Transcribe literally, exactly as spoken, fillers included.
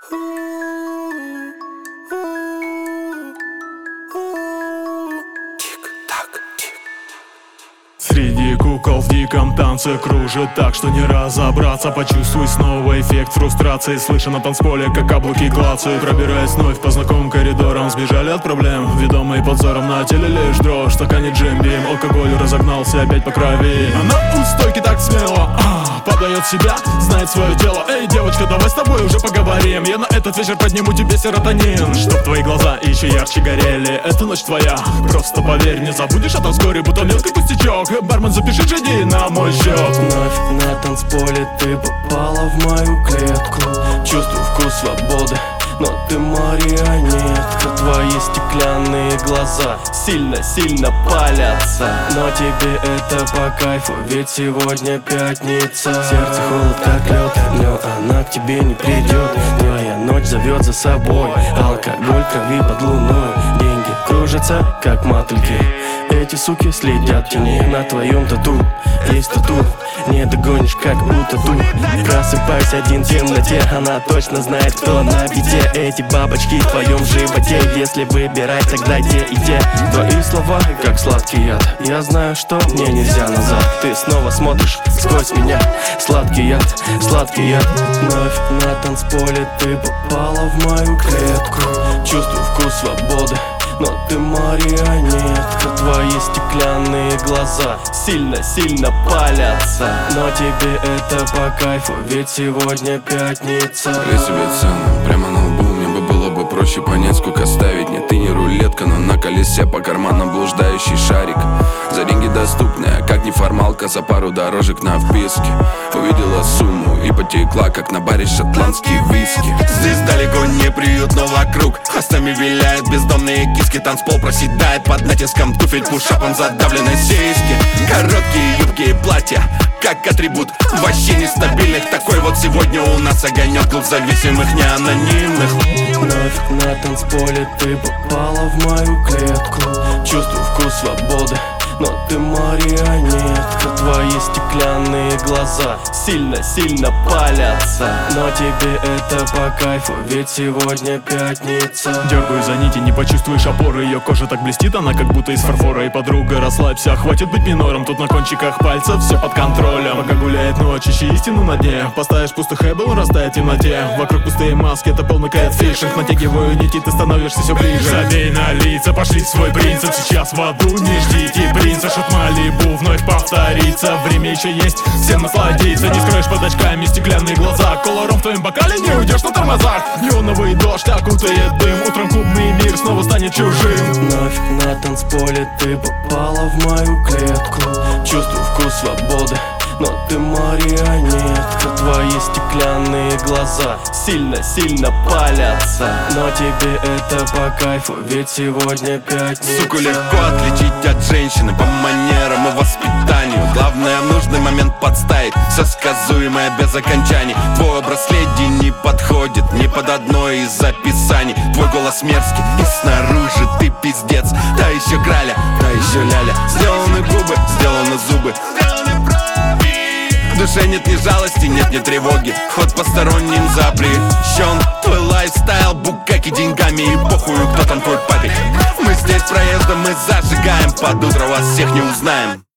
Среди кукол в диком танце кружит так, что не разобраться. Почувствуй снова эффект фрустрации. Слыша на танцполе, как каблуки клацают. Пробираясь вновь по знакомым коридорам, сбежали от проблем, ведомые подзором. На теле лишь дрожь, в стакане Джим Бим. Алкоголь разогнался опять по крови. Она у стойки так смело а, подает себя, знает свое дело. Эй, девочка, давай с тобой уже поговорим. Я на этот вечер подниму тебе серотонин, чтоб твои глаза еще ярче горели. Эта ночь твоя, просто поверь. Не забудешь, а то вскоре будто мелкий пустячок. Бармен, запиши джи ди на мой счет. Вновь на танцполе ты попала в мою клетку. Чувствую вкус свободы, но ты марионетка. Твои стеклянные глаза сильно-сильно палятся, но тебе это по кайфу, ведь сегодня пятница. Сердце холод как лед, но она к тебе не придет. Твоя ночь зовет за собой, алкоголь крови под луной. Деньги кружатся как мотыльки, эти суки следят в тени. На твоем тату есть тату, не догонишь как у тату. Просыпаюсь один в темноте, она точно знает, кто на бите. Эти бабочки в твоем животе, если выбирать, тогда те и те. Твои слова как сладкий яд, я знаю, что мне нельзя назад. Ты снова смотришь сквозь меня, сладкий яд, сладкий яд. Вновь на танцполе ты попала в мою клетку. Чувствую вкус свободы, но ты марионетка. Твои стеклянные глаза сильно-сильно палятся, но тебе это по кайфу, ведь сегодня пятница. Я себе цену прямо на лбу, мне бы было бы проще понять, сколько ставить. Нет, ты не рулетка, но на колесе по карманам блуждающий шарик. За деньги доступная, как неформалка, за пару дорожек на вписке. Увидела сумму и потекла, как на баре шотландские виски. Здесь далеко не приют, но вокруг хвостами виляют бездомные киски. Танцпол проседает под натиском туфель, пушапом задавленной сиськи. Короткие юбки и платья, как атрибут вообще нестабильных. Такой вот сегодня у нас огонек, клуб зависимых, не анонимных. Вновь на танцполе ты попала в мою клетку. Чувствую вкус свободы, но ты марионетка. Твои стеклянные глаза сильно-сильно палятся, но тебе это по кайфу, ведь сегодня пятница. Дергаю за нити, не почувствуешь опоры. Ее кожа так блестит, она как будто из фарфора. И подруга, расслабься, хватит быть минором. Тут на кончиках пальцев все под контролем. Пока гуляет ночь, ищи истину на дне. Поставишь пустых эбл, растает в темноте. Вокруг пустые маски, это полный кэтфишинг. Натягиваю нити, ты становишься все ближе. Забей на лица, пошли в свой принцип. Сейчас в аду, не ждите принца. Шут Малибу вновь повторится. Время еще есть, всем насладиться. Не скроешь под очками стеклянные глаза. Колором в твоем бокале не уйдешь на тормозах. Неоновый дождь окутает дым. Утром клубный мир снова станет чужим. Вновь на танцполе ты попала в мою клетку. Чувствую вкус свободы, но ты марионетка. Твои стеклянные глаза сильно-сильно палятся, но тебе это по кайфу, ведь сегодня пятница. Суку легко отличить от женщины по манерам и воспитанию. Главное, в нужный момент подставить, все сказуемое без окончаний. Твой образ леди не подходит ни под одно из описаний. Твой голос мерзкий и снаружи ты пиздец. Та еще краля, та еще ляля. Сделаны губы, сделаны зубы. В душе нет ни жалости, нет ни тревоги. Ход посторонним запрещен. Твой лайфстайл букаки деньгами. И похую, кто там твой папик. Мы здесь проездом, мы зажигаем. Под утро вас всех не узнаем.